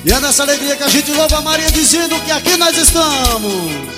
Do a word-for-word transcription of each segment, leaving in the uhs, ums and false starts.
E é nessa alegria que a gente louva a Maria, dizendo que aqui nós estamos.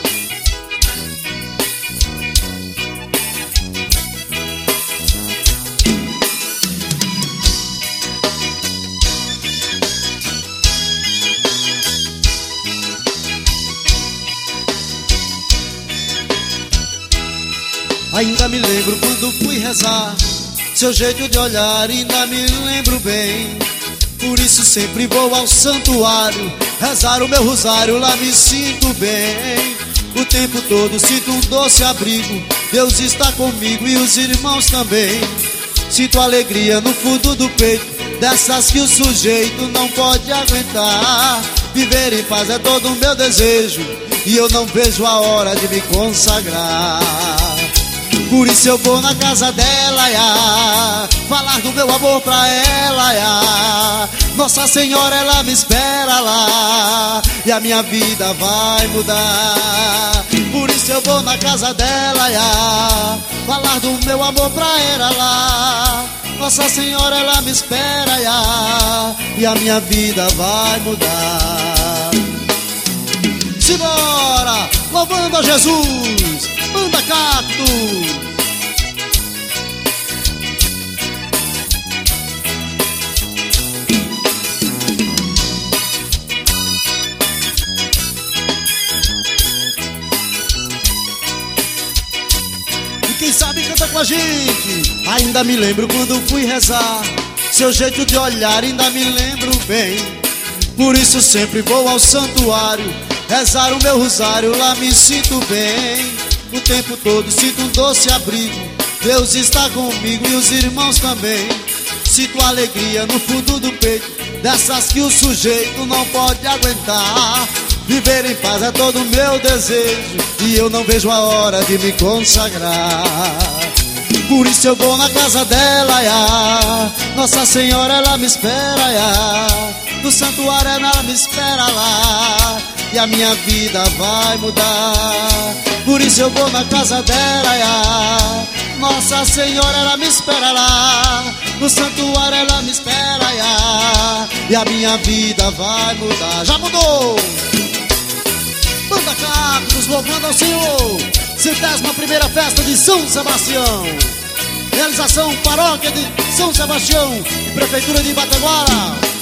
Ainda me lembro quando fui rezar, seu jeito de olhar ainda me lembro bem. Por isso sempre vou ao santuário, rezar o meu rosário, lá me sinto bem. O tempo todo sinto um doce abrigo, Deus está comigo e os irmãos também. Sinto alegria no fundo do peito, dessas que o sujeito não pode aguentar. Viver em paz é todo o meu desejo, e eu não vejo a hora de me consagrar. Por isso eu vou na casa dela, ia, falar do meu amor pra ela, ia. Nossa Senhora, ela me espera lá, e a minha vida vai mudar. Por isso eu vou na casa dela, ia, falar do meu amor pra ela lá. Nossa Senhora, ela me espera, ia, e a minha vida vai mudar. Simbora, louvando a Jesus, Banda Cacto. Quem sabe canta com a gente. Ainda me lembro quando fui rezar, seu jeito de olhar ainda me lembro bem. Por isso sempre vou ao santuário, rezar o meu rosário, lá me sinto bem. O tempo todo sinto um doce abrigo, Deus está comigo e os irmãos também. Sinto alegria no fundo do peito, dessas que o sujeito não pode aguentar. Viver em paz é todo o meu desejo, e eu não vejo a hora de me consagrar. Por isso eu vou na casa dela, ia, Nossa Senhora, ela me espera, ia. No santuário ela me espera lá, e a minha vida vai mudar. Por isso eu vou na casa dela, ia, Nossa Senhora, ela me espera lá. No santuário ela me espera, ia, e a minha vida vai mudar. Já mudou! Banda Cactos, louvando ao Senhor. Centésima primeira festa de São Sebastião. Realização Paróquia de São Sebastião e Prefeitura de Ibateguara.